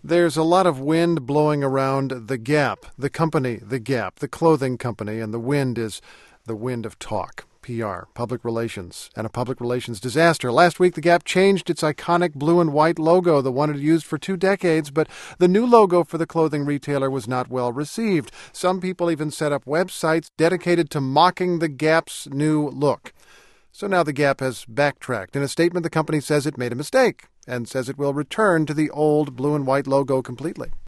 There's a lot of wind blowing around the Gap, the company, the Gap, the clothing company, and the wind is the wind of talk, PR, public relations, and a public relations disaster. Last week, the Gap changed its iconic blue and white logo, the one it used for 2 decades, but the new logo for the clothing retailer was not well received. Some people even set up websites dedicated to mocking the Gap's new look. So now the Gap has backtracked. In a statement, the company says it made a mistake and says it will return to the old blue and white logo completely.